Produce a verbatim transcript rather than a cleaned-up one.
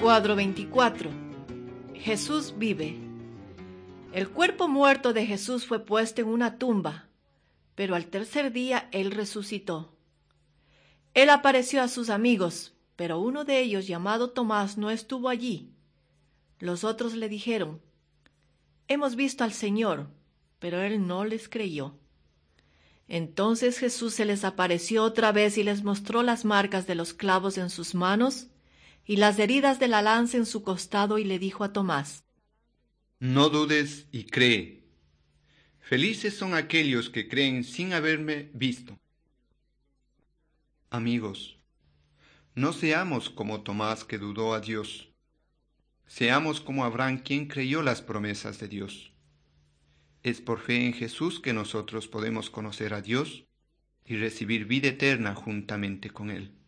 Cuadro veinticuatro. Jesús vive. El cuerpo muerto de Jesús fue puesto en una tumba, pero al tercer día él resucitó. Él apareció a sus amigos, pero uno de ellos, llamado Tomás, no estuvo allí. Los otros le dijeron: «Hemos visto al Señor», pero él no les creyó. Entonces Jesús se les apareció otra vez y les mostró las marcas de los clavos en sus manos y las heridas de la lanza en su costado, y le dijo a Tomás: «No dudes y cree. Felices son aquellos que creen sin haberme visto». Amigos, no seamos como Tomás, que dudó a Dios. Seamos como Abraham, quien creyó las promesas de Dios. Es por fe en Jesús que nosotros podemos conocer a Dios y recibir vida eterna juntamente con Él.